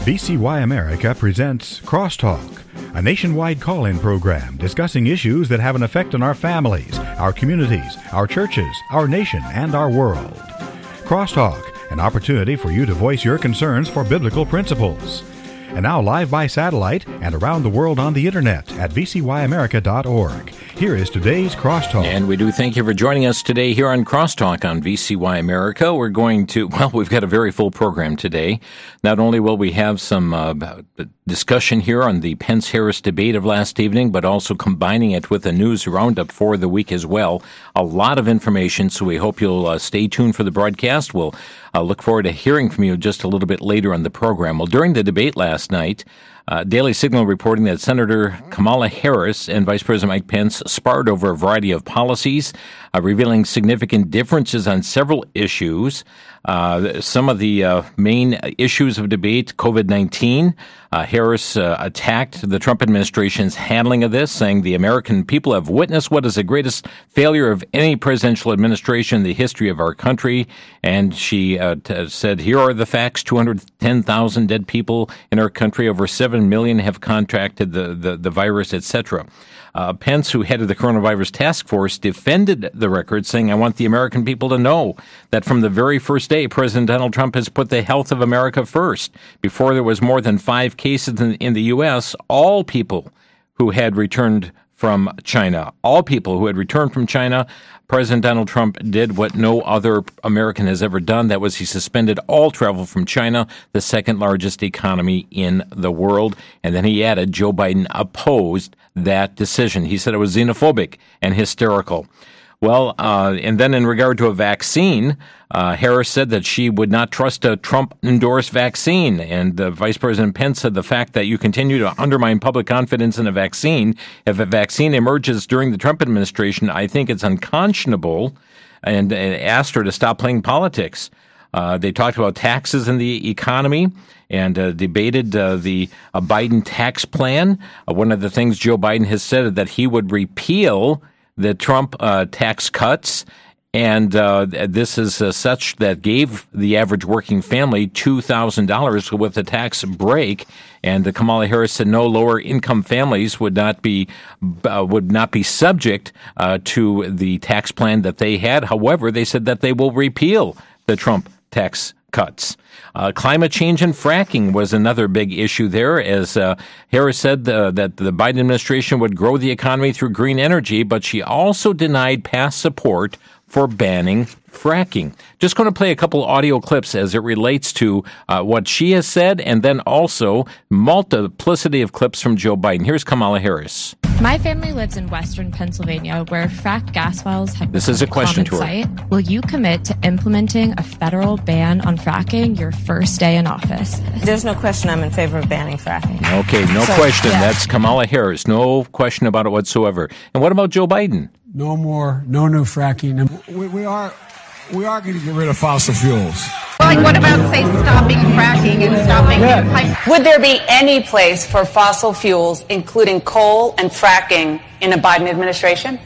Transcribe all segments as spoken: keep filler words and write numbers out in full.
V C Y America presents Crosstalk, a nationwide call-in program discussing issues that have an effect on our families, our communities, our churches, our nation, and our world. Crosstalk, an opportunity for you to voice your concerns for biblical principles. And now live by satellite and around the world on the internet at v c y america dot org. Here is today's Crosstalk. And we do thank you for joining us today here on Crosstalk on V C Y America. We're going to, well, we've got a very full program today. Not only will we have some uh, discussion here on the Pence-Harris debate of last evening, but also combining it with the news roundup for the week as well. A lot of information, so we hope you'll uh, stay tuned for the broadcast. We'll uh, look forward to hearing from you just a little bit later on the program. Well, during the debate last night, Uh, Daily Signal reporting that Senator Kamala Harris and Vice President Mike Pence sparred over a variety of policies, uh, revealing significant differences on several issues. Uh, some of the uh, main issues of debate, covid nineteen. Uh, Harris uh, attacked the Trump administration's handling of this, saying the American people have witnessed what is the greatest failure of any presidential administration in the history of our country. And she uh, t- said, here are the facts. two hundred ten thousand dead people in our country. Over seven million have contracted the, the, the virus, et cetera. Uh, Pence, who headed the coronavirus task force, defended the record, saying, I want the American people to know that from the very first day, President Donald Trump has put the health of America first. Before there was more than five cases in, in the U S, all people who had returned from China, all people who had returned from China, President Donald Trump did what no other American has ever done. That was he suspended all travel from China, the second largest economy in the world. And then he added Joe Biden opposed that decision. He said it was xenophobic and hysterical. Well, uh, and then in regard to a vaccine, uh, Harris said that she would not trust a Trump-endorsed vaccine. And uh, Vice President Pence said the fact that you continue to undermine public confidence in a vaccine, if a vaccine emerges during the Trump administration, I think it's unconscionable, and, and asked her to stop playing politics. Uh, they talked about taxes in the economy and uh, debated uh, the uh, Biden tax plan. Uh, one of the things Joe Biden has said that he would repeal the Trump uh, tax cuts, and uh, this is uh, such that gave the average working family two thousand dollars with a tax break. And the Kamala Harris said no lower income families would not be uh, would not be subject uh, to the tax plan that they had. However, they said that they will repeal the Trump tax cuts. Uh, climate change and fracking was another big issue there, as uh, Harris said uh, that the Biden administration would grow the economy through green energy, but she also denied past support for banning fracking. Just going to play a couple audio clips as it relates to uh, what she has said, and then also multiplicity of clips from Joe Biden. Here's Kamala Harris. My family lives in western Pennsylvania, where fracked gas wells have This is a question to her. Site. Will you commit to implementing a federal ban on fracking your first day in office? There's no question I'm in favor of banning fracking. Okay, no so, question. Yeah. That's Kamala Harris. No question about it whatsoever. And what about Joe Biden? No more, no new fracking. We, we are, we are going to get rid of fossil fuels. Well, like what about, say, stopping fracking and stopping yeah. pipe? Would there be any place for fossil fuels, including coal and fracking, in a Biden administration?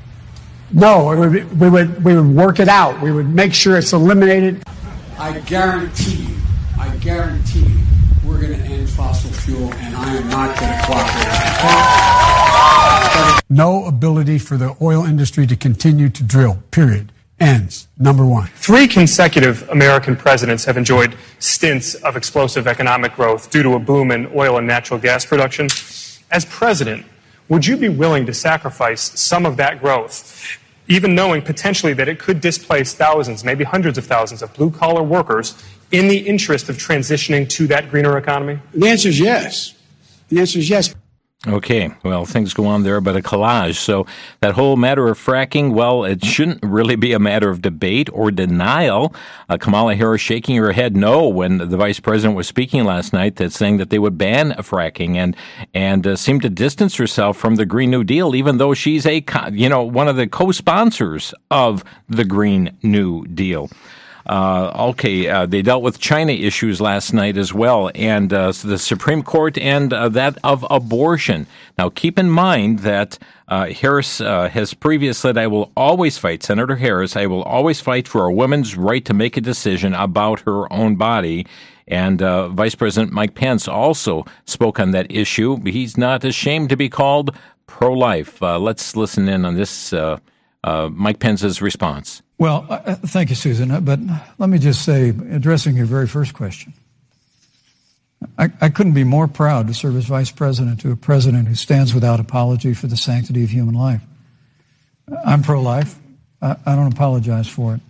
No, it would be, we would we would work it out. We would make sure it's eliminated. I guarantee you, I guarantee you, we're going to end fossil fuel, and I am not going to cooperate. No ability for the oil industry to continue to drill, period. Ends. Number one. Three consecutive American presidents have enjoyed stints of explosive economic growth due to a boom in oil and natural gas production. As president, would you be willing to sacrifice some of that growth, even knowing potentially that it could displace thousands, maybe hundreds of thousands of blue-collar workers in the interest of transitioning to that greener economy? The answer is yes. The answer is yes. Okay, well, things go on there, but a collage. So that whole matter of fracking, well, it shouldn't really be a matter of debate or denial. Uh, Kamala Harris shaking her head no when the vice president was speaking last night, that's saying that they would ban fracking, and and uh, seemed to distance herself from the Green New Deal, even though she's a you know one of the co-sponsors of the Green New Deal. Uh, okay, uh, they dealt with China issues last night as well, and uh, so the Supreme Court and uh, that of abortion. Now, keep in mind that uh, Harris uh, has previously said, I will always fight, Senator Harris, I will always fight for a woman's right to make a decision about her own body. And uh, Vice President Mike Pence also spoke on that issue. He's not ashamed to be called pro-life. Uh, let's listen in on this, uh, uh, Mike Pence's response. Well, uh, thank you, Susan. But let me just say, addressing your very first question, I, I couldn't be more proud to serve as vice president to a president who stands without apology for the sanctity of human life. I'm pro-life. I, I don't apologize for it.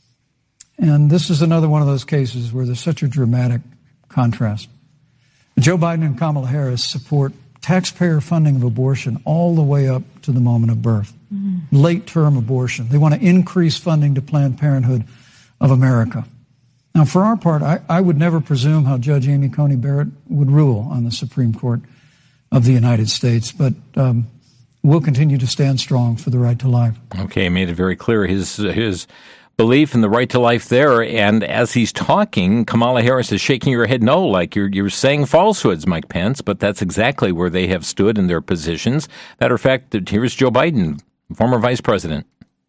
And this is another one of those cases where there's such a dramatic contrast. Joe Biden and Kamala Harris support taxpayer funding of abortion all the way up to the moment of birth, mm-hmm. late-term abortion. They want to increase funding to Planned Parenthood of America. Now, for our part, I, I would never presume how Judge Amy Coney Barrett would rule on the Supreme Court of the United States, but um, we'll continue to stand strong for the right to life. Okay, made it very clear his his belief in the right to life there, and as he's talking, Kamala Harris is shaking her head no, like you're you're saying falsehoods, Mike Pence, but that's exactly where they have stood in their positions. Matter of fact, here's Joe Biden, former vice president.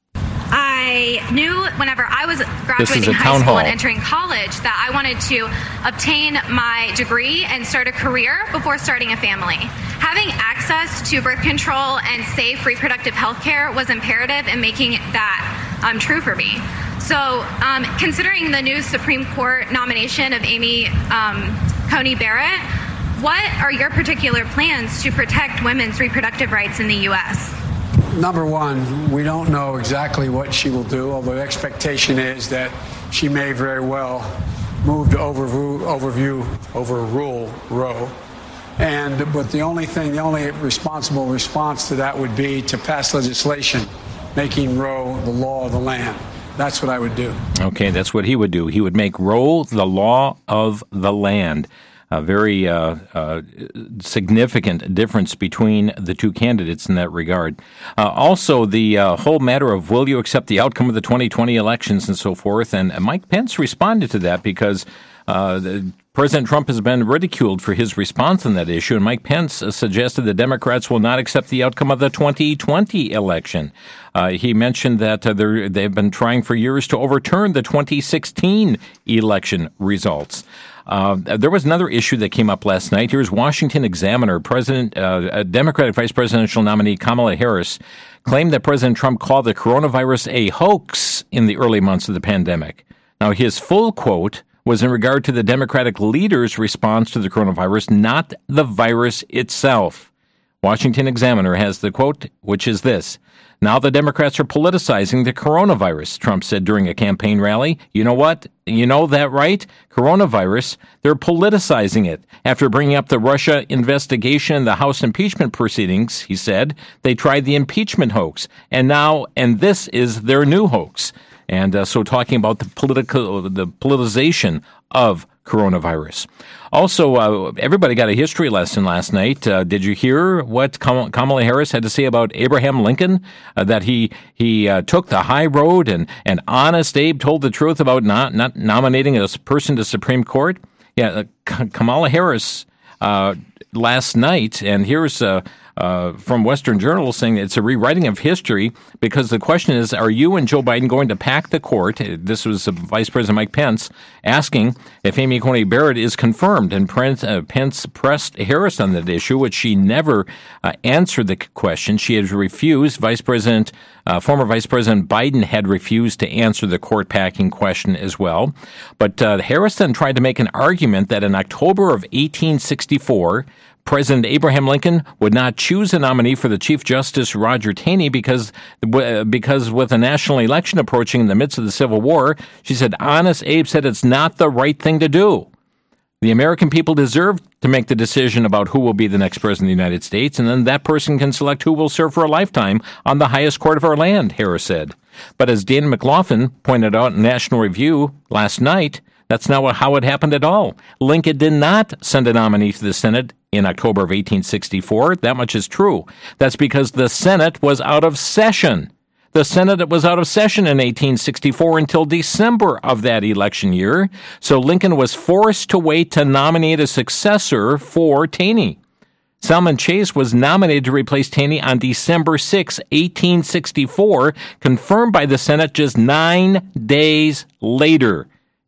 I knew whenever I was graduating high school and entering college that I wanted to obtain my degree and start a career before starting a family. Having access to birth control and safe reproductive health care was imperative in making that um, true for me. So um, considering the new Supreme Court nomination of Amy um, Coney Barrett, what are your particular plans to protect women's reproductive rights in the U S? Number one, we don't know exactly what she will do, although the expectation is that she may very well move to overrule, overview, overrule Roe. And but the only thing, the only responsible response to that would be to pass legislation making Roe the law of the land. That's what I would do. Okay, that's what he would do. He would make Roe the law of the land. A very uh, uh, significant difference between the two candidates in that regard. Uh, also, the uh, whole matter of will you accept the outcome of the twenty twenty elections and so forth. And Mike Pence responded to that because uh, the, President Trump has been ridiculed for his response on that issue. And Mike Pence uh, suggested the Democrats will not accept the outcome of the twenty twenty election. Uh, he mentioned that uh, they've been trying for years to overturn the twenty sixteen election results. Uh, there was another issue that came up last night. Here's Washington Examiner. President, uh, Democratic Vice Presidential nominee Kamala Harris claimed that President Trump called the coronavirus a hoax in the early months of the pandemic. Now, his full quote was in regard to the Democratic leader's response to the coronavirus, not the virus itself. Washington Examiner has the quote, which is this. Now the Democrats are politicizing the coronavirus, Trump said during a campaign rally. You know what? You know that, right? Coronavirus, they're politicizing it. After bringing up the Russia investigation and the House impeachment proceedings, he said, they tried the impeachment hoax. And now, and this is their new hoax. And uh, so talking about the political, the politicization of coronavirus. Also, uh, everybody got a history lesson last night. Uh, did you hear what Kam- Kamala Harris had to say about Abraham Lincoln? Uh, that he he uh, took the high road and, and honest Abe told the truth about not, not nominating a person to Supreme Court? Yeah, uh, K- Kamala Harris uh, last night, and here's uh, uh, from Western Journal saying it's a rewriting of history because the question is, are you and Joe Biden going to pack the court? This was uh, Vice President Mike Pence asking if Amy Coney Barrett is confirmed, and Pence, uh, Pence pressed Harris on that issue, which she never uh, answered the question. She has refused. Vice President, uh, former Vice President Biden had refused to answer the court packing question as well. But uh, Harris then tried to make an argument that in October of eighteen sixty-four, President Abraham Lincoln would not choose a nominee for the Chief Justice Roger Taney because because with a national election approaching in the midst of the Civil War, she said, honest Abe said it's not the right thing to do. The American people deserve to make the decision about who will be the next president of the United States, and then that person can select who will serve for a lifetime on the highest court of our land, Harris said. But as Dan McLaughlin pointed out in National Review last night, that's not how it happened at all. Lincoln did not send a nominee to the Senate in October of eighteen sixty-four. That much is true. That's because the Senate was out of session. The Senate was out of session in eighteen sixty-four until December of that election year. So Lincoln was forced to wait to nominate a successor for Taney. Salmon Chase was nominated to replace Taney on December sixth, eighteen sixty-four, confirmed by the Senate just nine days later.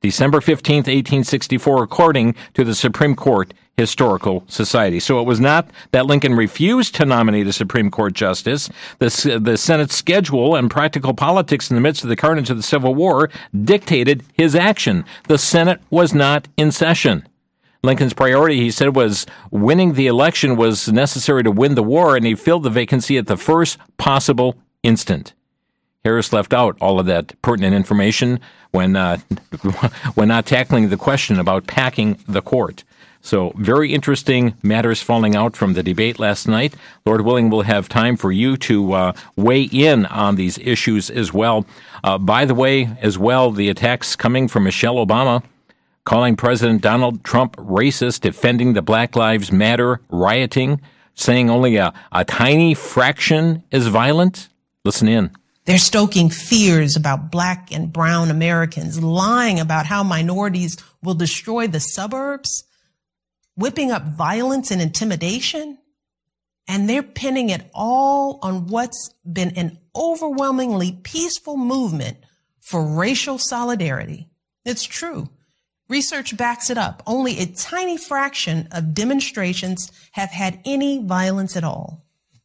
December fifteenth, eighteen sixty-four, according to the Supreme Court Historical Society. So it was not that Lincoln refused to nominate a Supreme Court justice. The, the Senate's schedule and practical politics in the midst of the carnage of the Civil War dictated his action. The Senate was not in session. Lincoln's priority, he said, was winning the election was necessary to win the war, and he filled the vacancy at the first possible instant. Harris left out all of that pertinent information when uh, when not tackling the question about packing the court. So very interesting matters falling out from the debate last night. Lord willing, we'll have time for you to uh, weigh in on these issues as well. Uh, by the way, as well, the attacks coming from Michelle Obama, calling President Donald Trump racist, defending the Black Lives Matter rioting, saying only a, a tiny fraction is violent. Listen in. They're stoking fears about black and brown Americans, lying about how minorities will destroy the suburbs, whipping up violence and intimidation, and they're pinning it all on what's been an overwhelmingly peaceful movement for racial solidarity. It's true. Research backs it up. Only a tiny fraction of demonstrations have had any violence at all.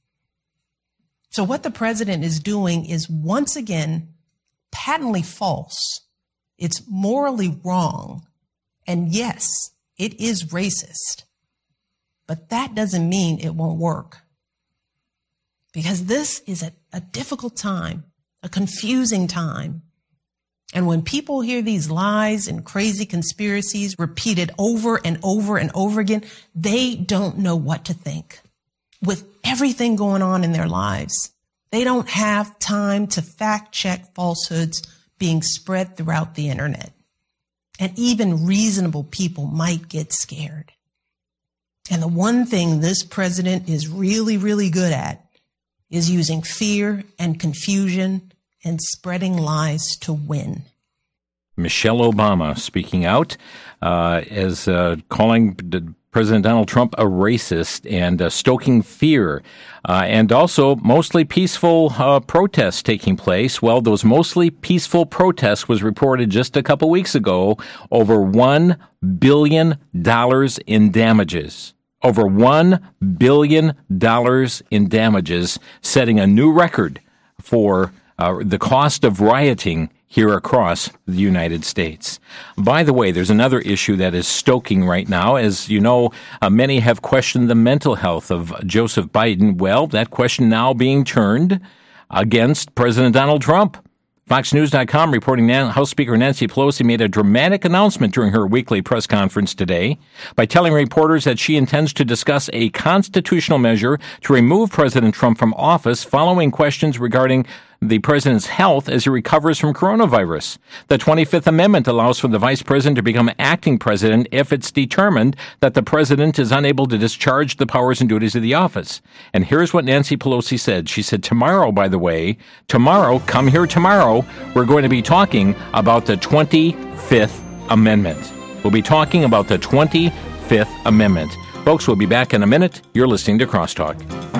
So what the president is doing is once again patently false. It's morally wrong. And yes, it is racist. But that doesn't mean it won't work. Because this is a, a difficult time, a confusing time. And when people hear these lies and crazy conspiracies repeated over and over and over again, they don't know what to think. With everything going on in their lives, they don't have time to fact check falsehoods being spread throughout the internet. And even reasonable people might get scared. And the one thing this president is really, really good at is using fear and confusion and spreading lies to win. Michelle Obama speaking out uh, as uh, calling President Donald Trump a racist and uh, stoking fear, uh, and also mostly peaceful uh, protests taking place. Well, those mostly peaceful protests was reported just a couple weeks ago, over one billion dollars in damages. Over one billion dollars in damages, setting a new record for uh, the cost of rioting here across the United States. By the way, there's another issue that is stoking right now. As you know, uh, many have questioned the mental health of Joseph Biden. Well, that question now being turned against President Donald Trump. Fox News dot com reporting House Speaker Nancy Pelosi made a dramatic announcement during her weekly press conference today by telling reporters that she intends to discuss a constitutional measure to remove President Trump from office following questions regarding the president's health as he recovers from coronavirus. The twenty-fifth Amendment allows for the vice president to become acting president if it's determined that the president is unable to discharge the powers and duties of the office. And here's what Nancy Pelosi said. She said, tomorrow, by the way, tomorrow, come here tomorrow, we're going to be talking about the twenty-fifth Amendment. We'll be talking about the twenty-fifth Amendment. Folks, we'll be back in a minute. You're listening to Crosstalk.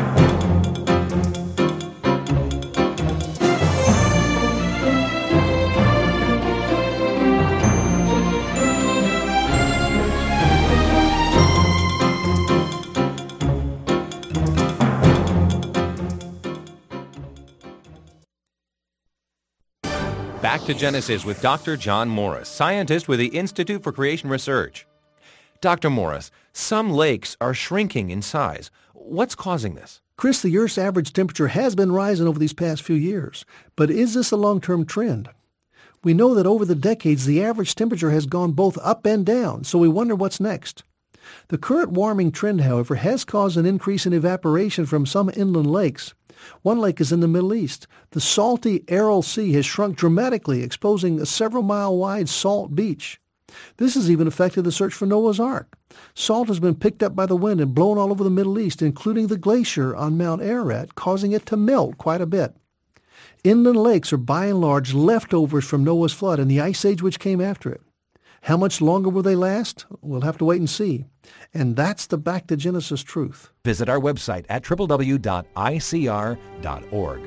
Back to Genesis with Doctor John Morris, scientist with the Institute for Creation Research. Doctor Morris, some lakes are shrinking in size. What's causing this? Chris, the Earth's average temperature has been rising over these past few years. But is this a long-term trend? We know that over the decades, the average temperature has gone both up and down, so we wonder what's next. The current warming trend, however, has caused an increase in evaporation from some inland lakes. One lake is in the Middle East. The salty Aral Sea has shrunk dramatically, exposing a several-mile-wide salt beach. This has even affected the search for Noah's Ark. Salt has been picked up by the wind and blown all over the Middle East, including the glacier on Mount Ararat, causing it to melt quite a bit. Inland lakes are by and large leftovers from Noah's flood and the ice age which came after it. How much longer will they last? We'll have to wait and see. And that's the Back to Genesis truth. Visit our website at w w w dot i c r dot org.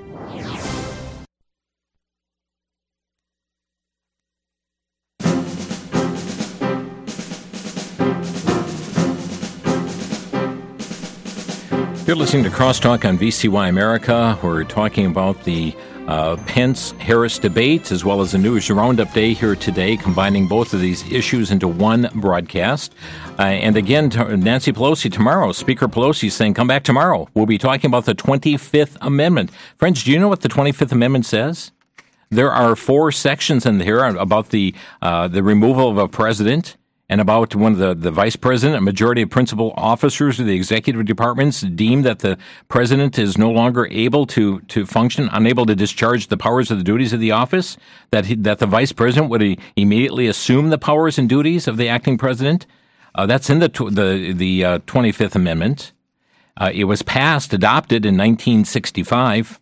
You're listening to Crosstalk on V C Y America. We're talking about the uh, Pence-Harris debate as well as the News Roundup Day here today, combining both of these issues into one broadcast. Uh, and again, t- Nancy Pelosi tomorrow, Speaker Pelosi is saying, come back tomorrow. We'll be talking about the twenty-fifth Amendment. Friends, do you know what the twenty-fifth Amendment says? There are four sections in here about the uh, the removal of a president, and about when the, the vice president, a majority of principal officers of the executive departments deem that the president is no longer able to, to function, unable to discharge the powers of the duties of the office, that he, that the vice president would he immediately assume the powers and duties of the acting president. Uh, that's in the tw- the the uh, twenty-fifth Amendment. Uh, it was passed, adopted in nineteen sixty-five.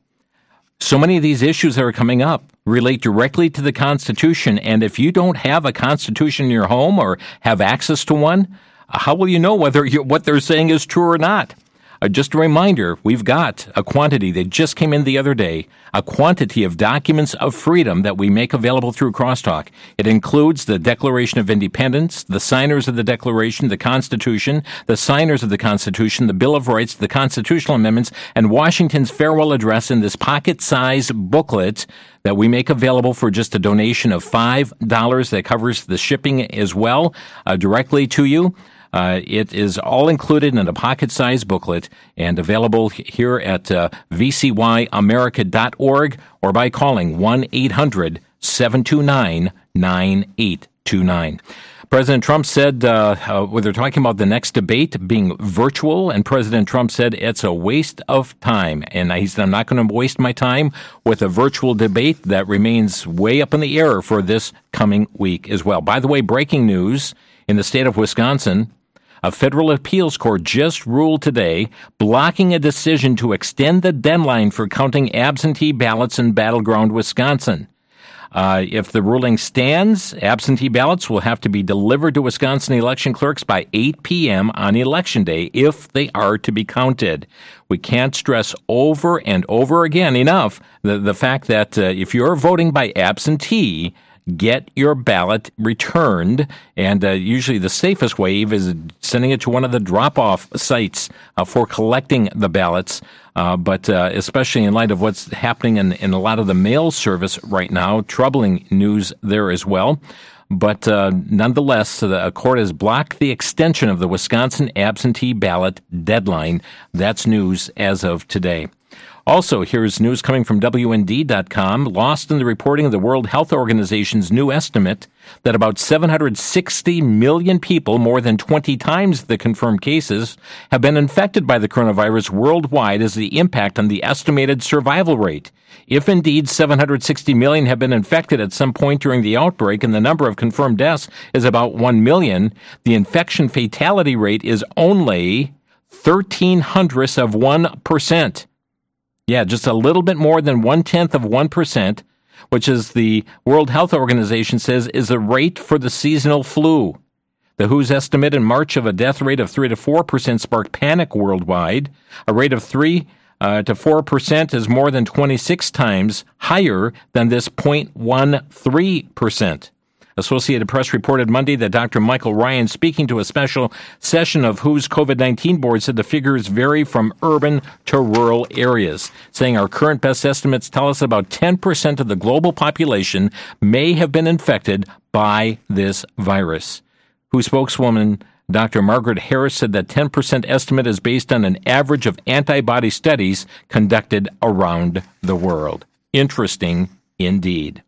So many of these issues that are coming up relate directly to the Constitution, and if you don't have a Constitution in your home or have access to one, how will you know whether you, what they're saying is true or not? Uh, just a reminder, we've got a quantity that just came in the other day, a quantity of documents of freedom that we make available through Crosstalk. It includes the Declaration of Independence, the signers of the Declaration, the Constitution, the signers of the Constitution, the Bill of Rights, the constitutional amendments, and Washington's farewell address in this pocket-sized booklet that we make available for just a donation of five dollars that covers the shipping as well, uh, directly to you. Uh, it is all included in a pocket-sized booklet and available here at uh, v c y america dot org or by calling one eight hundred seven two nine nine eight two nine. President Trump said, uh, uh, when they're talking about the next debate being virtual, and President Trump said it's a waste of time. And he said, I'm not going to waste my time with a virtual debate that remains way up in the air for this coming week as well. By the way, breaking news in the state of Wisconsin, a federal appeals court just ruled today blocking a decision to extend the deadline for counting absentee ballots in battleground Wisconsin. Uh, if the ruling stands, absentee ballots will have to be delivered to Wisconsin election clerks by eight p.m. on Election Day if they are to be counted. We can't stress over and over again enough the, the fact that uh, if you're voting by absentee, get your ballot returned, and uh, usually the safest way is sending it to one of the drop-off sites uh, for collecting the ballots, uh, but uh, especially in light of what's happening in, in a lot of the mail service right now, troubling news there as well. But uh, nonetheless, the court has blocked the extension of the Wisconsin absentee ballot deadline. That's news as of today. Also, here's news coming from W N D dot com. Lost in the reporting of the World Health Organization's new estimate that about seven hundred sixty million people, more than twenty times the confirmed cases, have been infected by the coronavirus worldwide as the impact on the estimated survival rate. If indeed seven hundred sixty million have been infected at some point during the outbreak and the number of confirmed deaths is about one million, the infection fatality rate is only thirteen hundredths of one percent. Yeah, just a little bit more than one-tenth of one percent, which is the World Health Organization says is a rate for the seasonal flu. The W Ho's estimate in March of a death rate of three to four percent sparked panic worldwide. A rate of three uh, to four percent is more than twenty-six times higher than this zero point one three percent. Associated Press reported Monday that Doctor Michael Ryan, speaking to a special session of W Ho's COVID nineteen board, said the figures vary from urban to rural areas, saying our current best estimates tell us about ten percent of the global population may have been infected by this virus. W Ho spokeswoman Doctor Margaret Harris said that ten percent estimate is based on an average of antibody studies conducted around the world. Interesting indeed.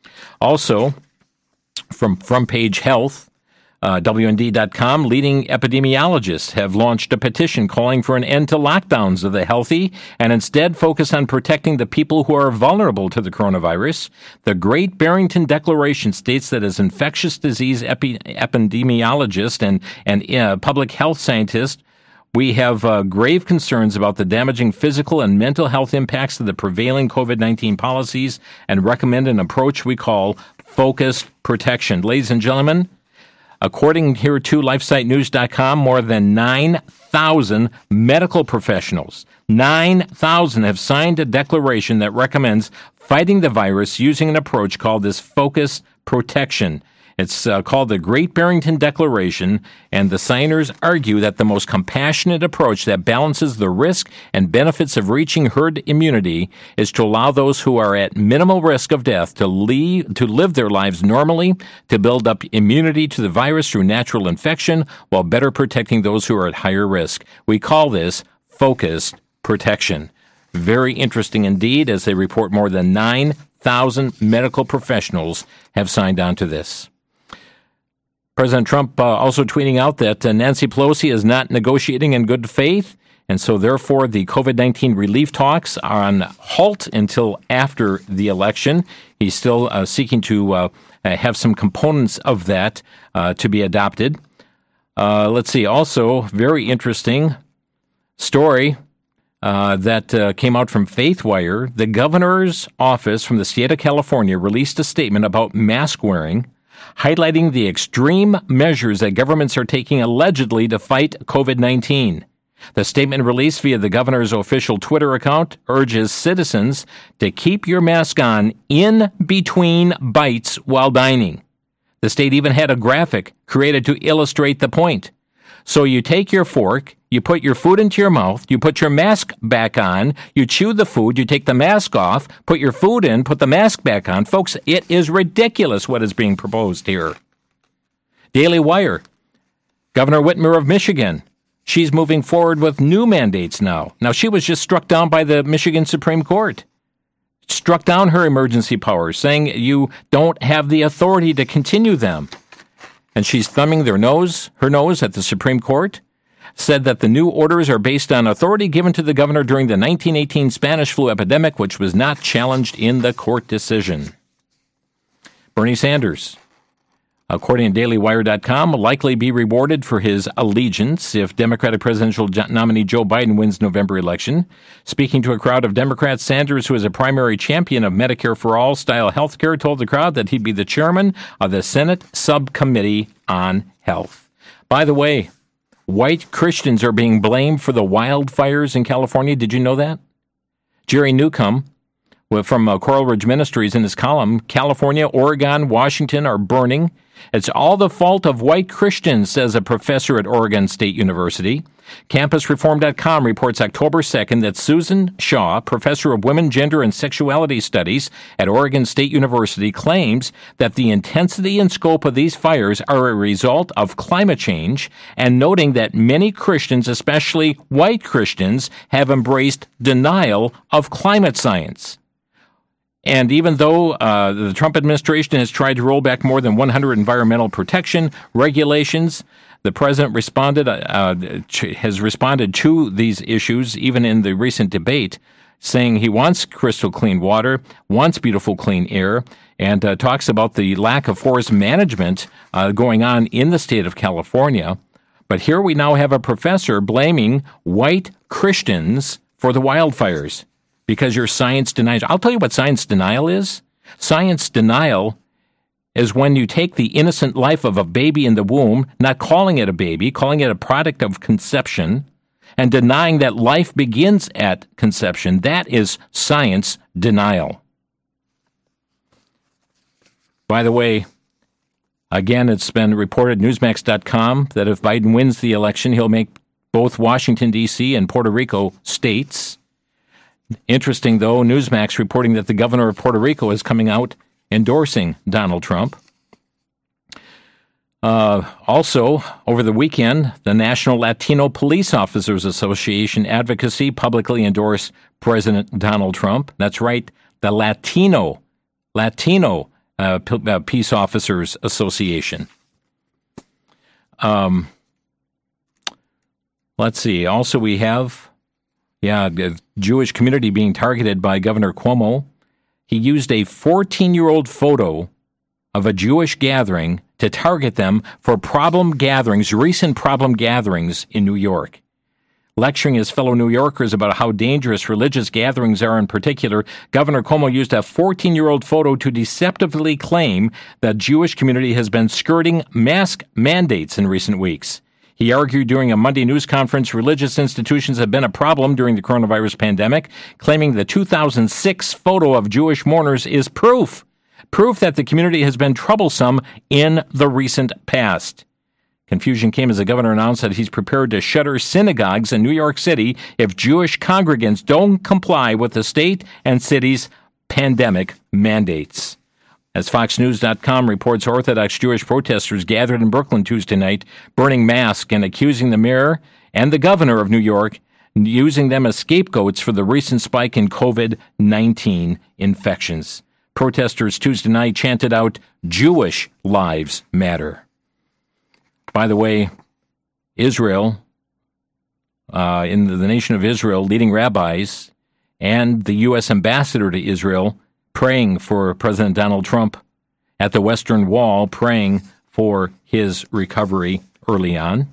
Also, From Front Page Health, uh, W N D dot com, leading epidemiologists have launched a petition calling for an end to lockdowns of the healthy and instead focus on protecting the people who are vulnerable to the coronavirus. The Great Barrington Declaration states that as infectious disease epi- epidemiologist and, and uh, public health scientist, we have uh, grave concerns about the damaging physical and mental health impacts of the prevailing COVID nineteen policies and recommend an approach we call focused protection. Ladies and gentlemen, according here to LifeSite News dot com, more than nine thousand medical professionals, nine thousand have signed a declaration that recommends fighting the virus using an approach called this focused protection. It's uh, called the Great Barrington Declaration, and the signers argue that the most compassionate approach that balances the risk and benefits of reaching herd immunity is to allow those who are at minimal risk of death to, leave, to live their lives normally, to build up immunity to the virus through natural infection, while better protecting those who are at higher risk. We call this focused protection. Very interesting indeed, as they report more than nine thousand medical professionals have signed on to this. President Trump uh, also tweeting out that uh, Nancy Pelosi is not negotiating in good faith, and so therefore the COVID nineteen relief talks are on halt until after the election. He's still uh, seeking to uh, have some components of that uh, to be adopted. Uh, let's see, also very interesting story uh, that uh, came out from FaithWire. The governor's office from the state of California released a statement about mask wearing, highlighting the extreme measures that governments are taking allegedly to fight COVID nineteen. The statement released via the governor's official Twitter account urges citizens to keep your mask on in between bites while dining. The state even had a graphic created to illustrate the point. So you take your fork, you put your food into your mouth, you put your mask back on, you chew the food, you take the mask off, put your food in, put the mask back on. Folks, it is ridiculous what is being proposed here. Daily Wire, Governor Whitmer of Michigan, she's moving forward with new mandates now. Now, she was just struck down by the Michigan Supreme Court. Struck down her emergency powers, saying you don't have the authority to continue them. And she's thumbing their nose, her nose at the Supreme Court, said that the new orders are based on authority given to the governor during the nineteen eighteen Spanish flu epidemic, which was not challenged in the court decision. Bernie Sanders, according to Daily Wire dot com, will likely be rewarded for his allegiance if Democratic presidential nominee Joe Biden wins November election. Speaking to a crowd of Democrats, Sanders, who is a primary champion of Medicare for All style health care, told the crowd that he'd be the chairman of the Senate Subcommittee on Health. By the way, white Christians are being blamed for the wildfires in California. Did you know that? Jerry Newcomb from uh, Coral Ridge Ministries in his column, California, Oregon, Washington are burning. It's all the fault of white Christians, says a professor at Oregon State University. Campus Reform dot com reports October second that Susan Shaw, professor of women, gender, and sexuality studies at Oregon State University, claims that the intensity and scope of these fires are a result of climate change, and noting that many Christians, especially white Christians, have embraced denial of climate science. And even though uh, the Trump administration has tried to roll back more than one hundred environmental protection regulations, the president responded uh, has responded to these issues, even in the recent debate, saying he wants crystal clean water, wants beautiful clean air, and uh, talks about the lack of forest management uh, going on in the state of California. But here we now have a professor blaming white Christians for the wildfires, because your science denies. I'll tell you what science denial is. Science denial is when you take the innocent life of a baby in the womb, not calling it a baby, calling it a product of conception, and denying that life begins at conception. That is science denial. By the way, again, it's been reported, Newsmax dot com, that if Biden wins the election, he'll make both Washington, D C and Puerto Rico states. Interesting, though, Newsmax reporting that the governor of Puerto Rico is coming out endorsing Donald Trump. Uh, also, over the weekend, the National Latino Police Officers Association advocacy publicly endorsed President Donald Trump. That's right, the Latino, Latino uh, P- uh, Peace Officers Association. Um, let's see. Also, we have... Yeah, the Jewish community being targeted by Governor Cuomo. He used a fourteen-year-old photo of a Jewish gathering to target them for problem gatherings, recent problem gatherings in New York. Lecturing his fellow New Yorkers about how dangerous religious gatherings are in particular, Governor Cuomo used a fourteen-year-old photo to deceptively claim that Jewish community has been skirting mask mandates in recent weeks. He argued during a Monday news conference religious institutions have been a problem during the coronavirus pandemic, claiming the two thousand six photo of Jewish mourners is proof. proof that the community has been troublesome in the recent past. Confusion came as the governor announced that he's prepared to shutter synagogues in New York City if Jewish congregants don't comply with the state and city's pandemic mandates. As Fox News dot com reports, Orthodox Jewish protesters gathered in Brooklyn Tuesday night, burning masks and accusing the mayor and the governor of New York, using them as scapegoats for the recent spike in covid nineteen infections. Protesters Tuesday night chanted out, "Jewish lives matter." By the way, Israel, uh, in the nation of Israel, leading rabbis and the U S ambassador to Israel praying for President Donald Trump at the Western Wall, praying for his recovery early on.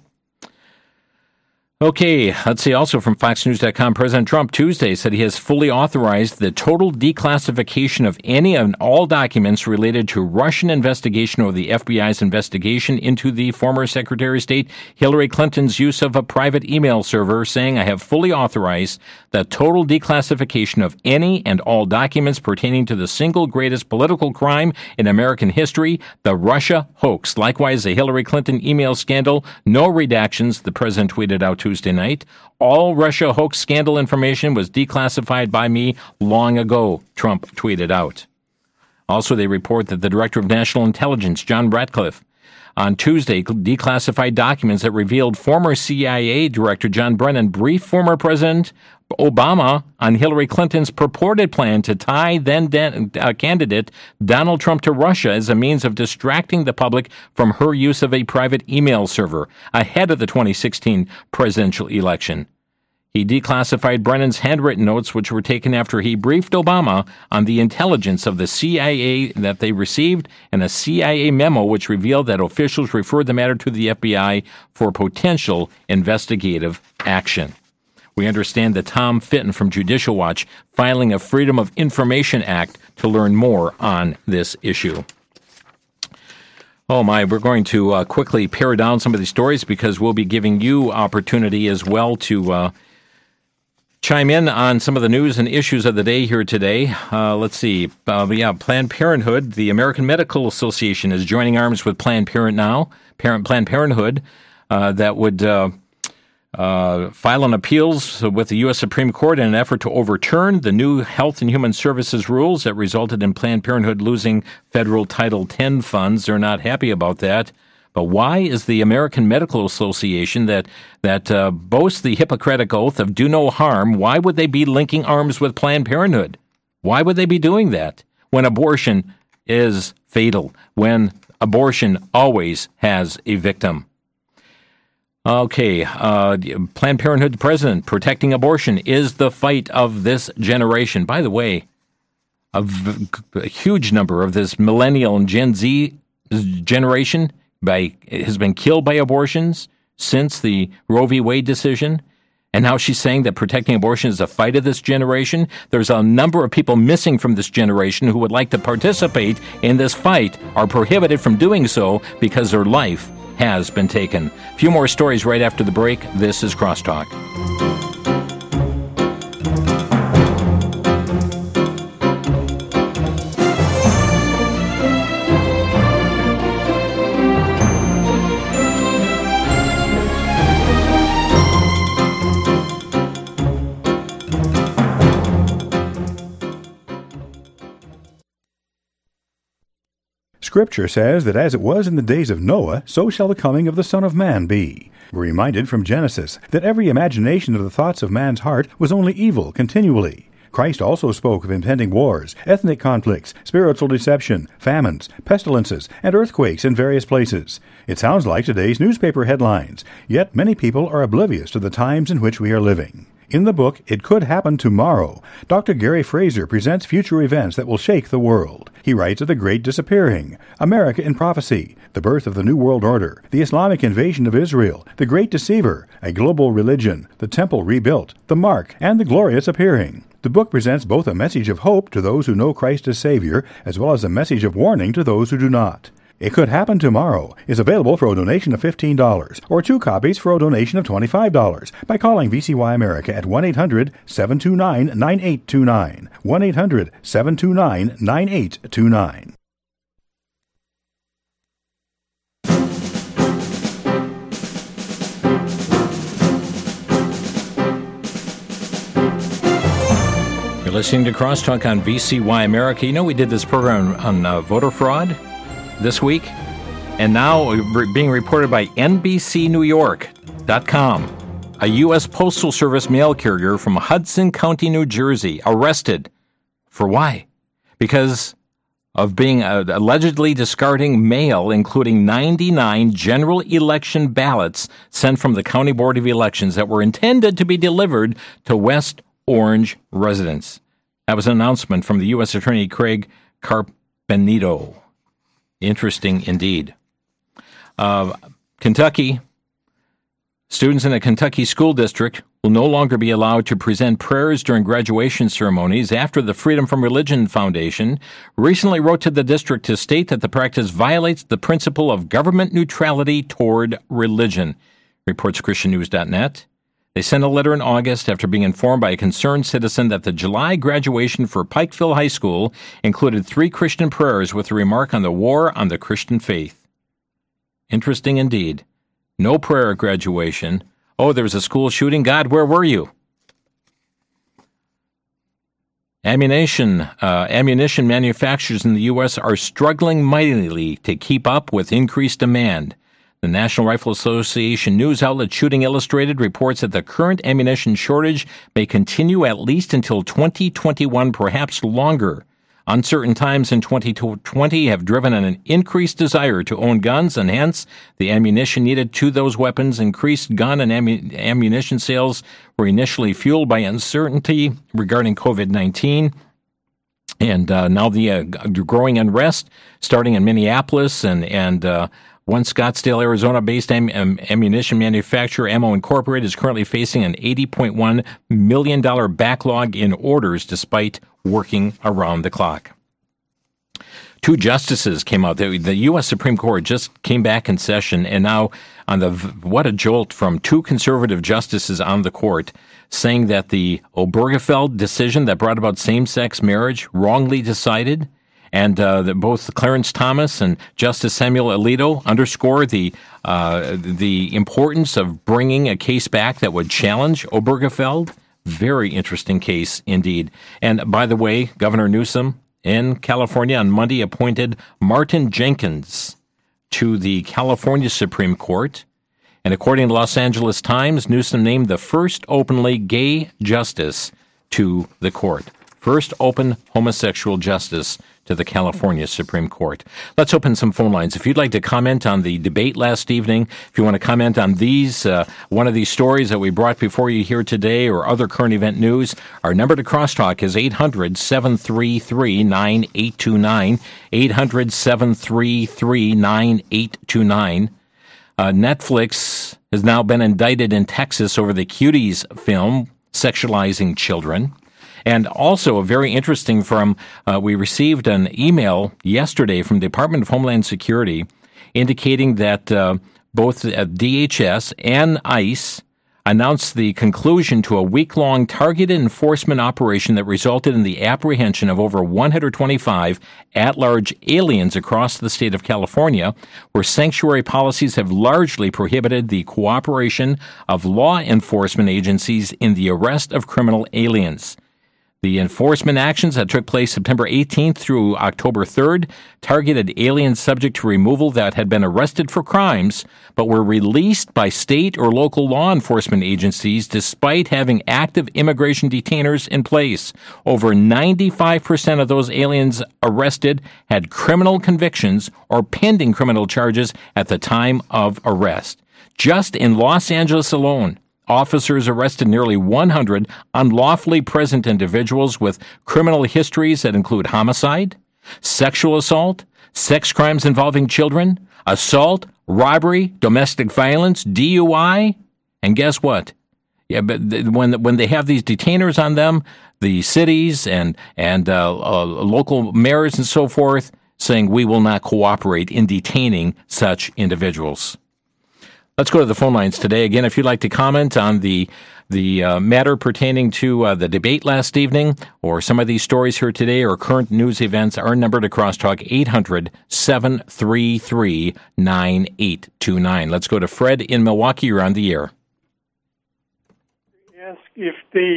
Okay, let's see. Also from Fox News dot com, President Trump Tuesday said he has fully authorized the total declassification of any and all documents related to Russian investigation or the F B I's investigation into the former Secretary of State Hillary Clinton's use of a private email server, saying, "I have fully authorized the total declassification of any and all documents pertaining to the single greatest political crime in American history, the Russia hoax. Likewise, the Hillary Clinton email scandal, no redactions," the president tweeted out Tuesday night. "All Russia hoax scandal information was declassified by me long ago," Trump tweeted out. Also, they report that the Director of National Intelligence, John Ratcliffe, on Tuesday declassified documents that revealed former C I A Director John Brennan briefed former President Obama on Hillary Clinton's purported plan to tie then uh, candidate Donald Trump to Russia as a means of distracting the public from her use of a private email server ahead of the twenty sixteen presidential election. He declassified Brennan's handwritten notes, which were taken after he briefed Obama on the intelligence of the C I A that they received, and a C I A memo which revealed that officials referred the matter to the F B I for potential investigative action. We understand that Tom Fitton from Judicial Watch filing a Freedom of Information Act to learn more on this issue. Oh my, we're going to uh, quickly pare down some of these stories because we'll be giving you opportunity as well to uh, chime in on some of the news and issues of the day here today. Uh, let's see. Uh, yeah, Planned Parenthood, the American Medical Association is joining arms with Planned Parent now. Parent, Planned Parenthood uh, that would uh, uh, file an appeals with the U S Supreme Court in an effort to overturn the new Health and Human Services rules that resulted in Planned Parenthood losing federal Title ten funds. They're not happy about that. But why is the American Medical Association that that uh, boasts the Hippocratic Oath of do no harm, why would they be linking arms with Planned Parenthood? Why would they be doing that when abortion is fatal, when abortion always has a victim? Okay, uh, Planned Parenthood president, protecting abortion is the fight of this generation. By the way, a, v- a huge number of this millennial and Gen Z generation By, has been killed by abortions since the Roe v. Wade decision. And now she's saying that protecting abortion is a fight of this generation. There's a number of people missing from this generation who would like to participate in this fight, are prohibited from doing so because their life has been taken. A few more stories right after the break. This is Crosstalk. Scripture says that as it was in the days of Noah, so shall the coming of the Son of Man be. We're reminded from Genesis that every imagination of the thoughts of man's heart was only evil continually. Christ also spoke of impending wars, ethnic conflicts, spiritual deception, famines, pestilences, and earthquakes in various places. It sounds like today's newspaper headlines, yet many people are oblivious to the times in which we are living. In the book, It Could Happen Tomorrow, Doctor Gary Fraser presents future events that will shake the world. He writes of the Great Disappearing, America in Prophecy, the birth of the New World Order, the Islamic invasion of Israel, the Great Deceiver, a global religion, the Temple rebuilt, the Mark, and the Glorious Appearing. The book presents both a message of hope to those who know Christ as Savior, as well as a message of warning to those who do not. It Could Happen Tomorrow is available for a donation of fifteen dollars or two copies for a donation of twenty-five dollars by calling V C Y America at one eight hundred seven two nine nine eight two nine, one eight hundred seven two nine nine eight two nine. listening to Crosstalk on V C Y America. You know, we did this program on uh, voter fraud this week, and now we're being reported by N B C New York dot com. A U S Postal Service mail carrier from Hudson County, New Jersey, arrested for why? Because of being uh, allegedly discarding mail, including ninety-nine general election ballots sent from the County Board of Elections that were intended to be delivered to West Orange residents. That was an announcement from the U S Attorney Craig Carpenito. Interesting indeed. Uh, Kentucky, students in a Kentucky school district will no longer be allowed to present prayers during graduation ceremonies after the Freedom from Religion Foundation recently wrote to the district to state that the practice violates the principle of government neutrality toward religion, reports Christian News dot net. They sent a letter in August after being informed by a concerned citizen that the July graduation for Pikeville High School included three Christian prayers with a remark on the war on the Christian faith. Interesting indeed. No prayer at graduation. Oh, there was a school shooting. God, where were you? Ammunition, uh, ammunition manufacturers in the U S are struggling mightily to keep up with increased demand. The National Rifle Association news outlet Shooting Illustrated reports that the current ammunition shortage may continue at least until twenty twenty-one, perhaps longer. Uncertain times in twenty twenty have driven an increased desire to own guns, and hence the ammunition needed to those weapons. Increased gun and ammu- ammunition sales were initially fueled by uncertainty regarding covid nineteen. And uh, now the uh, growing unrest starting in Minneapolis and, and uh, one Scottsdale, Arizona-based am- am- ammunition manufacturer, Ammo Incorporated, is currently facing an eighty point one million dollars backlog in orders despite working around the clock. Two justices came out. The, the U S Supreme Court just came back in session, and now on the what a jolt from two conservative justices on the court saying that the Obergefell decision that brought about same-sex marriage wrongly decided. And uh, that both Clarence Thomas and Justice Samuel Alito underscore the uh, the importance of bringing a case back that would challenge Obergefell. Very interesting case indeed. And by the way, Governor Newsom in California on Monday appointed Martin Jenkins to the California Supreme Court. And according to Los Angeles Times, Newsom named the first openly gay justice to the court. First open homosexual justice to the California Supreme Court. Let's open some phone lines. If you'd like to comment on the debate last evening, if you want to comment on these, uh, one of these stories that we brought before you here today or other current event news, our number to Crosstalk is eight hundred, seven three three, nine eight two nine, eight hundred, seven three three, nine eight two nine. Uh, Netflix has now been indicted in Texas over the Cuties film sexualizing children. And also, a very interesting from, uh, we received an email yesterday from the Department of Homeland Security indicating that uh, both uh, D H S and ICE announced the conclusion to a week-long targeted enforcement operation that resulted in the apprehension of over one hundred twenty-five at-large aliens across the state of California, where sanctuary policies have largely prohibited the cooperation of law enforcement agencies in the arrest of criminal aliens. The enforcement actions that took place September eighteenth through October third targeted aliens subject to removal that had been arrested for crimes but were released by state or local law enforcement agencies despite having active immigration detainers in place. Over ninety-five percent of those aliens arrested had criminal convictions or pending criminal charges at the time of arrest. Just in Los Angeles alone, officers arrested nearly one hundred unlawfully present individuals with criminal histories that include homicide, sexual assault, sex crimes involving children, assault, robbery, domestic violence, D U I, and guess what? Yeah, but when when they have these detainers on them, the cities and and uh, uh, local mayors and so forth saying we will not cooperate in detaining such individuals. Let's go to the phone lines today. Again, if you'd like to comment on the the uh, matter pertaining to uh, the debate last evening or some of these stories here today or current news events, our number to Crosstalk, eight hundred, seven three three, nine eight two nine. Let's go to Fred in Milwaukee. You're on the air. Ask if the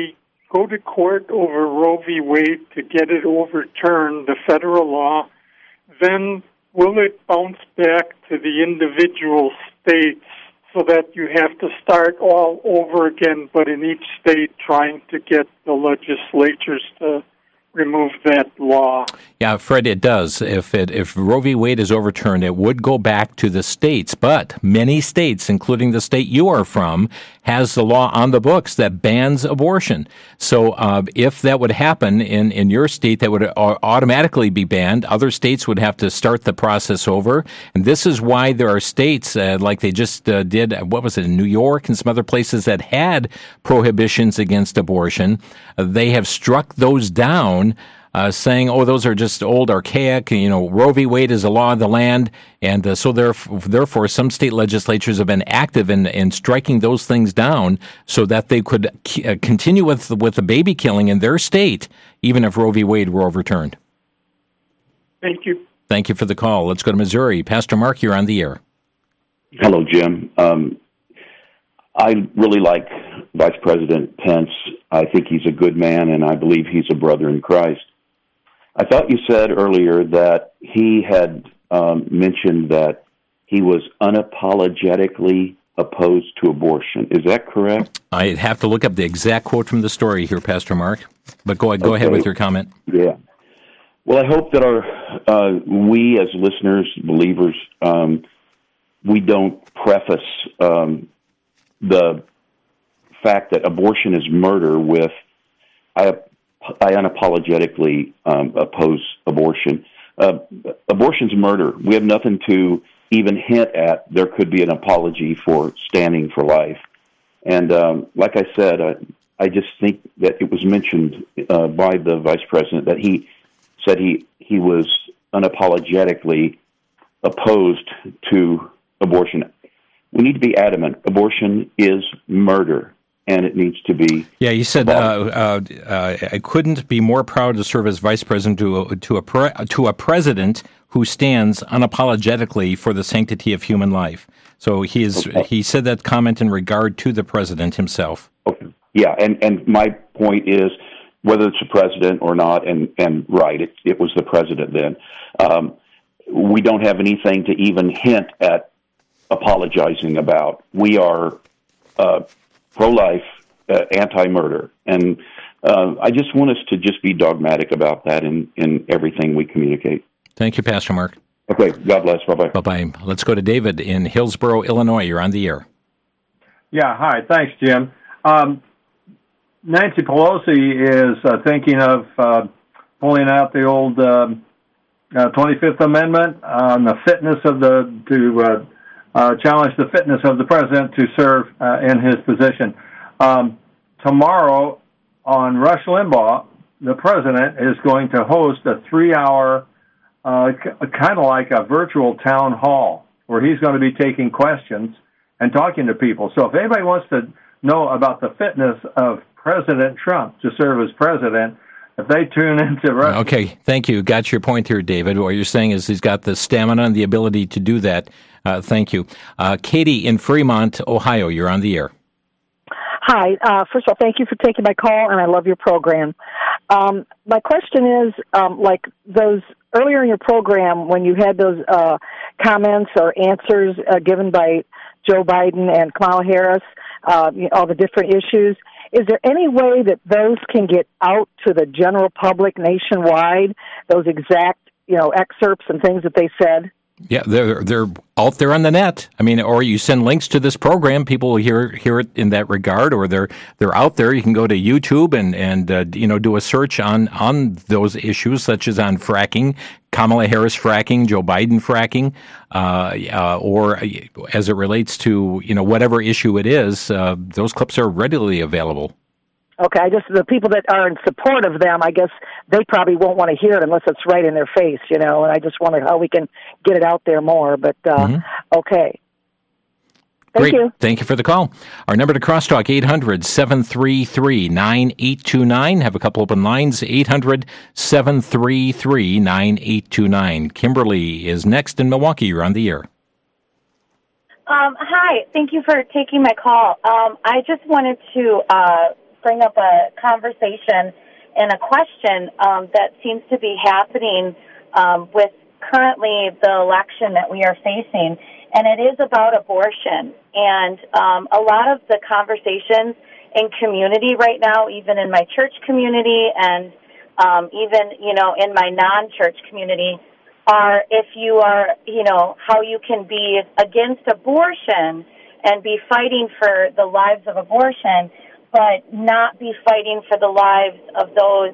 go to court over Roe v. Wade to get it overturned, the federal law, then will it bounce back to the individual states so that you have to start all over again, but in each state trying to get the legislatures to remove that law? Yeah, Fred, it does. If it, if Roe v. Wade is overturned, it would go back to the states. But many states, including the state you are from, has the law on the books that bans abortion. So uh, if that would happen in, in your state, that would automatically be banned. Other states would have to start the process over. And this is why there are states, uh, like they just uh, did, what was it, in New York and some other places that had prohibitions against abortion. Uh, they have struck those down, Uh, saying, oh, those are just old, archaic, you know, Roe v. Wade is a law of the land. And uh, so therefore, therefore, some state legislatures have been active in, in striking those things down so that they could uh, continue with, with the baby killing in their state, even if Roe v. Wade were overturned. Thank you. Thank you for the call. Let's go to Missouri. Pastor Mark, you're on the air. Hello, Jim. Um, I really like Vice President Pence. I think he's a good man, and I believe he's a brother in Christ. I thought you said earlier that he had um, mentioned that he was unapologetically opposed to abortion. Is that correct? I'd have to look up the exact quote from the story here, Pastor Mark. But go, go okay. ahead with your comment. Yeah. Well, I hope that our uh, we as listeners, believers, um, we don't preface um, the fact that abortion is murder with I. I unapologetically um, oppose abortion. Uh, abortion's murder. We have nothing to even hint at. There could be an apology for standing for life. And um, like I said, I, I just think that it was mentioned uh, by the Vice President that he said he, he was unapologetically opposed to abortion. We need to be adamant. Abortion is murder. And it needs to be. Yeah, you said uh, uh, uh, I couldn't be more proud to serve as vice president to a, to a pre, to a president who stands unapologetically for the sanctity of human life. So he is. Okay. He said that comment in regard to the president himself. Okay. Yeah, and, and my point is whether it's a president or not, and, and right, it, it was the president then. Um, we don't have anything to even hint at apologizing about. We are. Uh, pro-life, uh, anti-murder. And uh, I just want us to just be dogmatic about that in, in everything we communicate. Thank you, Pastor Mark. Okay, God bless. Bye-bye. Bye-bye. Let's go to David in Hillsboro, Illinois. You're on the air. Yeah, hi. Thanks, Jim. Um, Nancy Pelosi is uh, thinking of uh, pulling out the old uh, uh, twenty-fifth Amendment on the fitness of the... to. Uh, Uh, challenge the fitness of the president to serve uh, in his position. Um, tomorrow on Rush Limbaugh, the president is going to host a three-hour, uh, c- kind of like a virtual town hall, where he's going to be taking questions and talking to people. So if anybody wants to know about the fitness of President Trump to serve as president, if they tune into Rush... Okay, thank you. Got your point here, David. What you're saying is he's got the stamina and the ability to do that. Uh, thank you. Uh, Katie in Fremont, Ohio, you're on the air. Hi. Uh, first of all, thank you for taking my call, and I love your program. Um, my question is, um, like those earlier in your program when you had those uh, comments or answers uh, given by Joe Biden and Kamala Harris, uh, you know, all the different issues, is there any way that those can get out to the general public nationwide, those exact, you know, excerpts and things that they said? Yeah, they're they're out there on the net. I mean, or you send links to this program, people will hear hear it in that regard, or they're they're out there. You can go to YouTube and and uh, you know do a search on on those issues, such as on fracking, Kamala Harris fracking, Joe Biden fracking, uh, uh, or as it relates to you know whatever issue it is. Uh, those clips are readily available. Okay, I just the people that are in support of them, I guess they probably won't want to hear it unless it's right in their face, you know. And I just wonder how we can get it out there more. But uh, mm-hmm. okay, thank Great. you. Thank you for the call. Our number to Crosstalk eight hundred, seven three three, nine eight two nine. Have a couple open lines eight hundred, seven three three, nine eight two nine. Kimberly is next in Milwaukee. You're on the air. Um, hi, thank you for taking my call. Um, I just wanted to. Uh, bring up a conversation and a question um, that seems to be happening um, with currently the election that we are facing, and it is about abortion. And um, a lot of the conversations in community right now, even in my church community and um, even, you know, in my non-church community, are if you are, you know, how you can be against abortion and be fighting for the lives of abortion, but not be fighting for the lives of those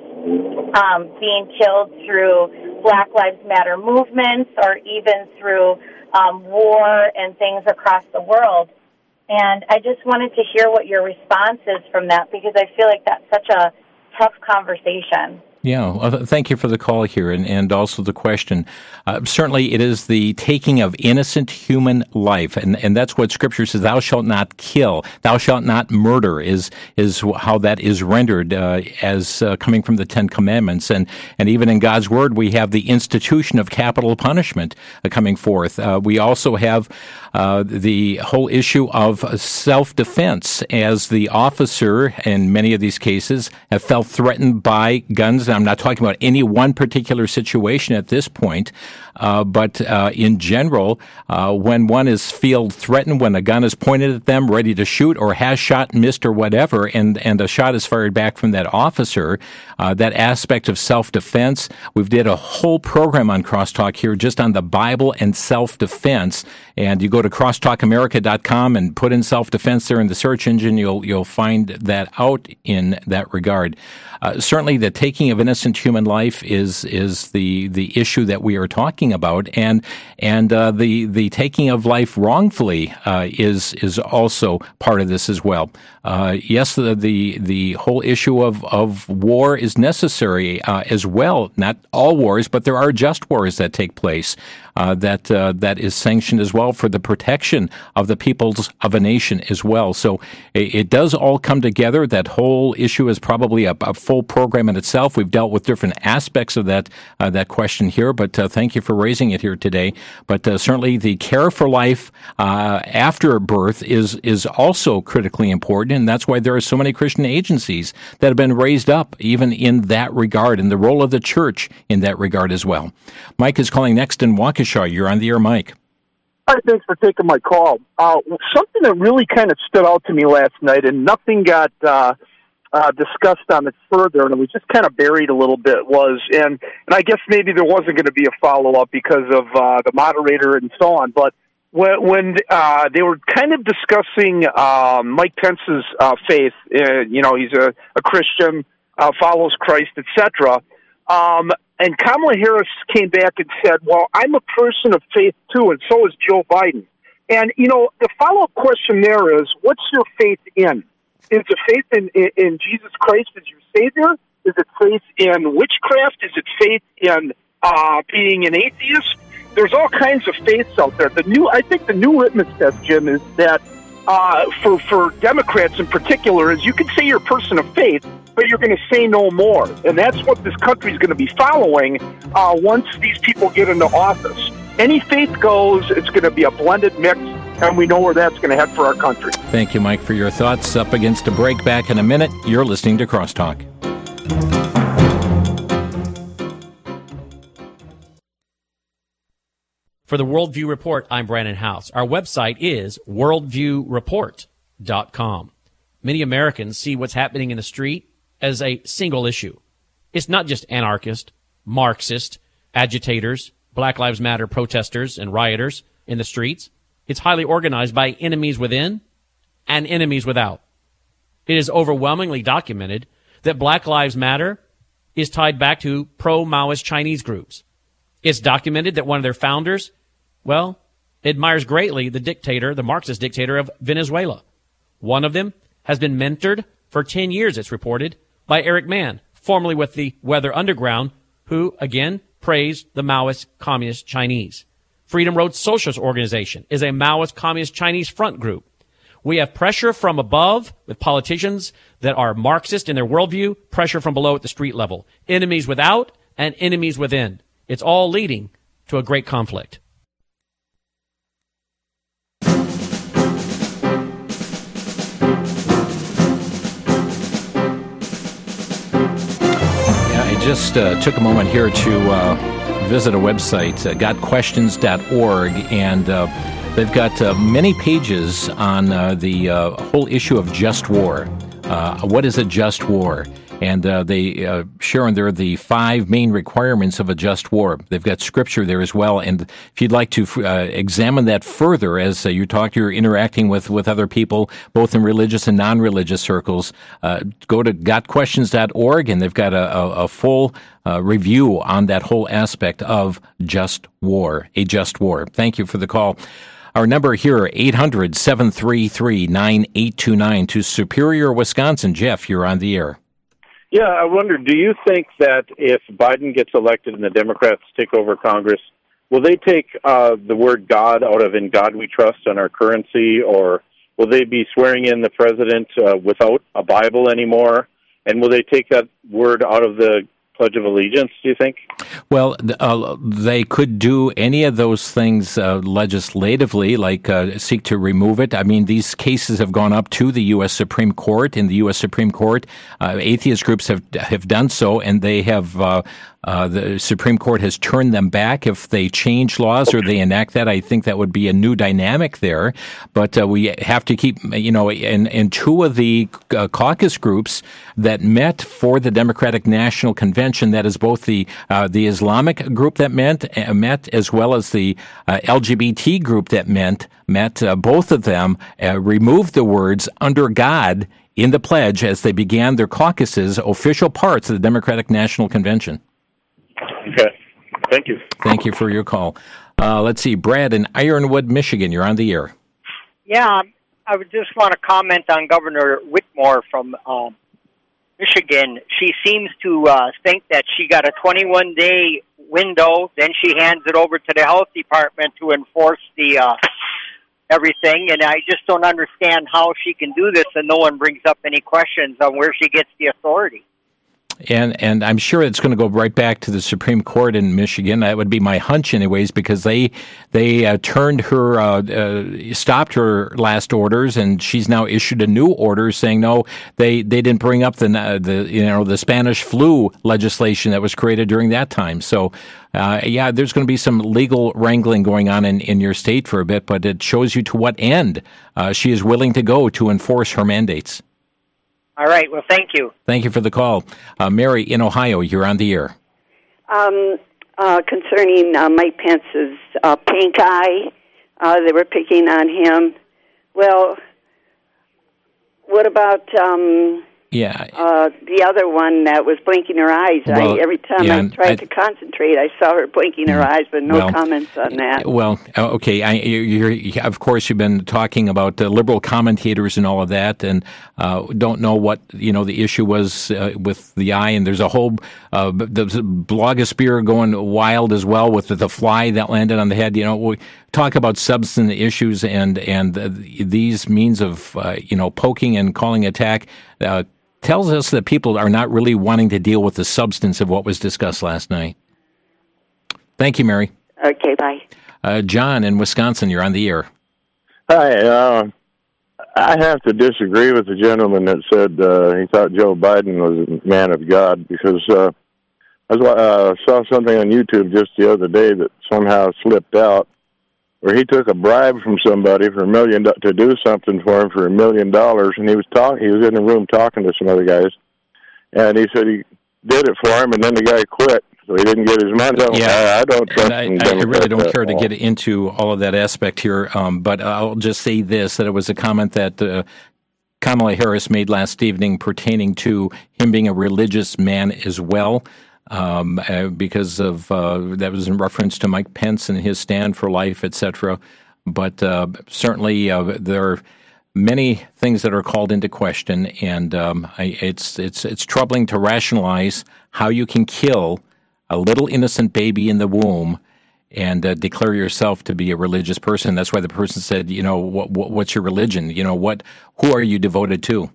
um, being killed through Black Lives Matter movements or even through um, war and things across the world. And I just wanted to hear what your response is from that, because I feel like that's such a tough conversation. Yeah, well, thank you for the call here and, and also the question. Uh, certainly it is the taking of innocent human life, and, and that's what Scripture says, thou shalt not kill, thou shalt not murder, is is how that is rendered uh, as uh, coming from the Ten Commandments. And, and even in God's Word, we have the institution of capital punishment uh, coming forth. Uh, we also have uh, the whole issue of self-defense, as the officer in many of these cases have felt threatened by guns. I'm not talking about any one particular situation at this point, uh, but uh, in general, uh, when one is feel threatened, when a gun is pointed at them, ready to shoot, or has shot, missed, or whatever, and, and a shot is fired back from that officer, uh, that aspect of self-defense, we've did a whole program on Crosstalk here just on the Bible and self-defense. And you go to crosstalk america dot com and put in self-defense there in the search engine, you'll you'll find that out in that regard. Uh, certainly, the taking of innocent human life is is the the issue that we are talking about, and and uh, the the taking of life wrongfully uh, is is also part of this as well. Uh, yes, the, the the whole issue of of war is necessary uh, as well. Not all wars, but there are just wars that take place. Uh, that uh, that is sanctioned as well for the protection of the peoples of a nation as well. So it, it does all come together. That whole issue is probably a, a full program in itself. We've dealt with different aspects of that uh, that question here, but uh, thank you for raising it here today. But uh, certainly the care for life uh, after birth is is also critically important, and that's why there are so many Christian agencies that have been raised up even in that regard, and the role of the church in that regard as well. Mike is calling next in Waukesha. You're on the air, Mike. Hi, thanks for taking my call. Uh, something that really kind of stood out to me last night, and nothing got uh, uh, discussed on it further, and it was just kind of buried a little bit, was, and, and I guess maybe there wasn't going to be a follow-up because of uh, the moderator and so on, but when, when uh, they were kind of discussing uh, Mike Pence's uh, faith, uh, you know, he's a, a Christian, uh, follows Christ, et cetera, um, and Kamala Harris came back and said, well, I'm a person of faith, too, and so is Joe Biden. And, you know, the follow-up question there is, what's your faith in? Is it faith in, in, in Jesus Christ as your Savior? Is it faith in witchcraft? Is it faith in uh, being an atheist? There's all kinds of faiths out there. The new, I think the new litmus test, Jim, is that uh, for, for Democrats in particular, is you can say you're a person of faith, but you're going to say no more. And that's what this country is going to be following uh, once these people get into office. Any faith goes, it's going to be a blended mix, and we know where that's going to head for our country. Thank you, Mike, for your thoughts. Up against a break, back in a minute. You're listening to Crosstalk. For the Worldview Report, I'm Brandon House. Our website is worldview report dot com. Many Americans see what's happening in the street as a single issue. It's not just anarchist, Marxist, agitators, Black Lives Matter protesters and rioters in the streets. It's highly organized by enemies within and enemies without. It is overwhelmingly documented that Black Lives Matter is tied back to pro-Maoist Chinese groups. It's documented that one of their founders, well, admires greatly the dictator, the Marxist dictator of Venezuela. One of them has been mentored for ten years, it's reported, by Eric Mann, formerly with the Weather Underground, who, again, praised the Maoist Communist Chinese. Freedom Road Socialist Organization is a Maoist Communist Chinese front group. We have pressure from above with politicians that are Marxist in their worldview, pressure from below at the street level, enemies without and enemies within. It's all leading to a great conflict. just uh, took a moment here to uh, visit a website, uh, got questions dot org, and uh, they've got uh, many pages on uh, the uh, whole issue of just war. Uh, what is a just war? And uh, they uh, share on there the five main requirements of a just war. They've got scripture there as well. And if you'd like to uh, examine that further as uh, you talk, you're interacting with, with other people, both in religious and non-religious circles, uh, go to got questions dot org, and they've got a, a, a full uh, review on that whole aspect of just war, a just war. Thank you for the call. Our number here, eight hundred, seven three three, nine eight two nine, to Superior, Wisconsin. Jeff, you're on the air. Yeah, I wonder, do you think that if Biden gets elected and the Democrats take over Congress, will they take uh, the word God out of "In God We Trust" on our currency, or will they be swearing in the president uh, without a Bible anymore? And will they take that word out of the Pledge of Allegiance, do you think? Well, uh, they could do any of those things uh, legislatively, like uh, seek to remove it. I mean, these cases have gone up to the U S Supreme Court. In the U S Supreme Court, uh, atheist groups have have done so, and they have uh, uh, the Supreme Court has turned them back. If they change laws or they enact that, I think that would be a new dynamic there. But uh, we have to keep, you know, in, in two of the uh, caucus groups that met for the Democratic National Convention, that is both the uh, the Islamic group that met, uh, met as well as the uh, L G B T group that met, met uh, both of them uh, removed the words "under God" in the pledge as they began their caucuses, official parts of the Democratic National Convention. Okay. Thank you. Thank you for your call. Uh, let's see. Brad in Ironwood, Michigan. You're on the air. Yeah, I would just want to comment on Governor Whitmore from uh, Michigan. She seems to uh, think that she got a twenty-one day window, then she hands it over to the health department to enforce the uh, everything, and I just don't understand how she can do this and no one brings up any questions on where she gets the authority. And and I'm sure it's going to go right back to the Supreme Court in Michigan. That would be my hunch, anyways, because they they uh, turned her, uh, uh, stopped her last orders, and she's now issued a new order saying no, they, they didn't bring up the the you know the Spanish flu legislation that was created during that time. So. Uh, yeah, there's going to be some legal wrangling going on in, in your state for a bit, but it shows you to what end uh, she is willing to go to enforce her mandates. All right. Well, thank you. Thank you for the call. Uh, Mary in Ohio, you're on the air. Um, uh, concerning uh, Mike Pence's uh, pink eye, uh, they were picking on him. Well, what about... Um, Yeah. Uh, the other one that was blinking her eyes. Well, I, every time yeah, I tried I, to concentrate, I saw her blinking her eyes, but no well, comments on that. Well, okay. I, you're, you're, of course, you've been talking about uh, liberal commentators and all of that, and uh, don't know what you know the issue was uh, with the eye. And there's a whole uh, the blogosphere going wild as well with the, the fly that landed on the head. You know, we talk about substance issues and and uh, these means of uh, you know poking and calling attack. Uh, tells us that people are not really wanting to deal with the substance of what was discussed last night. Thank you, Mary. Okay, bye. Uh, John in Wisconsin, you're on the air. Hi. Uh, I have to disagree with the gentleman that said uh, he thought Joe Biden was a man of God, because uh, I was, uh, saw something on YouTube just the other day that somehow slipped out, where he took a bribe from somebody for a million to do something for him for a million dollars, and he was talk he was in the room talking to some other guys, and he said he did it for him, and then the guy quit, so he didn't get his money. So yeah, I, I don't trust I, him. I really don't care to get into all of that aspect here, um, but I'll just say this: that it was a comment that uh, Kamala Harris made last evening pertaining to him being a religious man as well. Um, uh, because of uh, that was in reference to Mike Pence and his stand for life, et cetera. But uh, certainly uh, there are many things that are called into question, and um, I, it's it's it's troubling to rationalize how you can kill a little innocent baby in the womb and uh, declare yourself to be a religious person. That's why the person said, you know, what, what, what's your religion? You know, what who are you devoted to?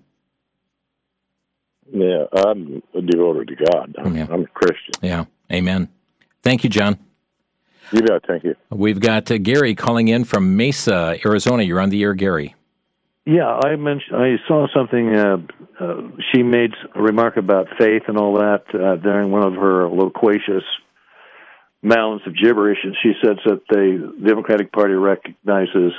Yeah, I'm devoted to God. I'm, yeah. I'm a Christian. Yeah, amen. Thank you, John. You bet, thank you. We've got uh, Gary calling in from Mesa, Arizona. You're on the air, Gary. Yeah, I mentioned I saw something uh, uh, she made a remark about faith and all that uh, during one of her loquacious mounds of gibberish, and she says that the Democratic Party recognizes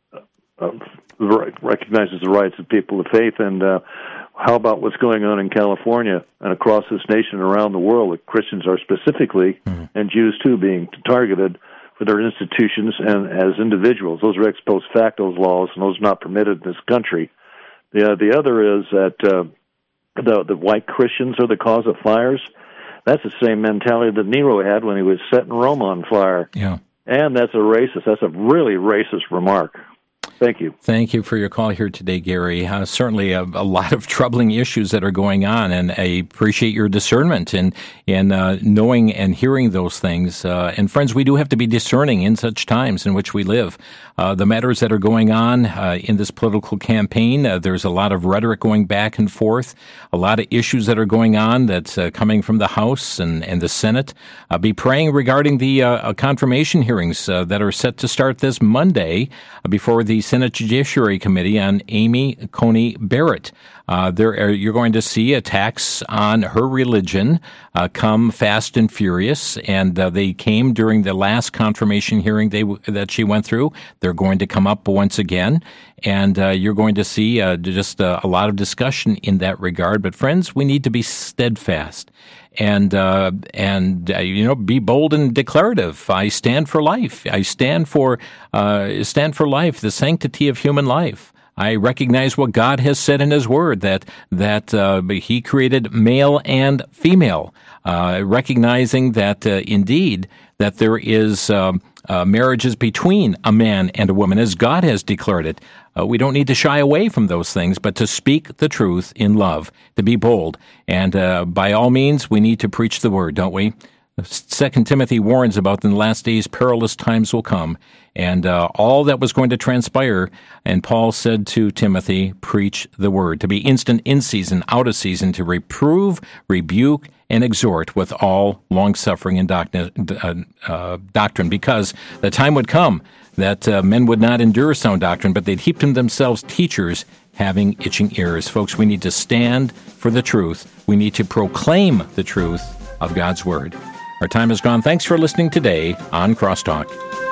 uh, recognizes the rights of people of faith. And uh, how about what's going on in California and across this nation and around the world? That Christians are specifically, mm-hmm. and Jews too, being targeted for their institutions and as individuals. Those are ex post facto laws, and those are not permitted in this country. The uh, the other is that uh, the the white Christians are the cause of fires. That's the same mentality that Nero had when he was setting Rome on fire. Yeah, and that's a racist. That's a really racist remark. Thank you. Thank you for your call here today, Gary. Uh, certainly a, a lot of troubling issues that are going on, and I appreciate your discernment in, in uh, knowing and hearing those things. Uh, and friends, we do have to be discerning in such times in which we live. Uh, the matters that are going on uh, in this political campaign, uh, there's a lot of rhetoric going back and forth, a lot of issues that are going on that's uh, coming from the House and, and the Senate. Uh, be praying regarding the uh, confirmation hearings uh, that are set to start this Monday uh, before the Senate Judiciary Committee on Amy Coney Barrett. Uh, there are, you're going to see attacks on her religion uh, come fast and furious, and uh, they came during the last confirmation hearing they, that she went through. They're going to come up once again, and uh, you're going to see uh, just uh, a lot of discussion in that regard. But friends, we need to be steadfast and uh, and uh, you know, be bold and declarative. I stand for life. I stand for uh, stand for life, the sanctity of human life. I recognize what God has said in His Word, that that uh, He created male and female, uh, recognizing that uh, indeed that there is um, uh, marriages between a man and a woman, as God has declared it. Uh, we don't need to shy away from those things, but to speak the truth in love, to be bold. And uh, by all means, we need to preach the Word, don't we? Second Timothy warns about in the last days perilous times will come, and uh, all that was going to transpire. And Paul said to Timothy, preach the word, to be instant in season, out of season, to reprove, rebuke, and exhort with all long-suffering and doctrine, uh, uh, doctrine, because the time would come that uh, men would not endure sound doctrine, but they'd heap to themselves teachers having itching ears. Folks, we need to stand for the truth. We need to proclaim the truth of God's Word. Our time is gone. Thanks for listening today on Crosstalk.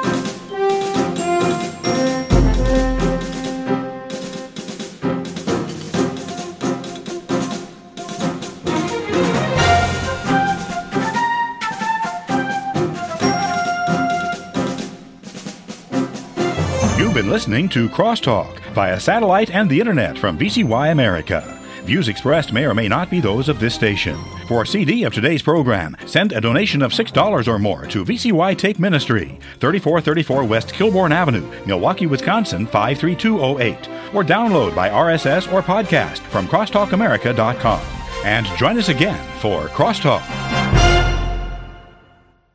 You've been listening to Crosstalk via satellite and the internet from V C Y America. Views expressed may or may not be those of this station. For a C D of today's program, send a donation of six dollars or more to V C Y Take Ministry, thirty-four thirty-four West Kilbourne Avenue, Milwaukee, Wisconsin, five three two oh eight. Or download by R S S or podcast from crosstalk america dot com. And join us again for Crosstalk.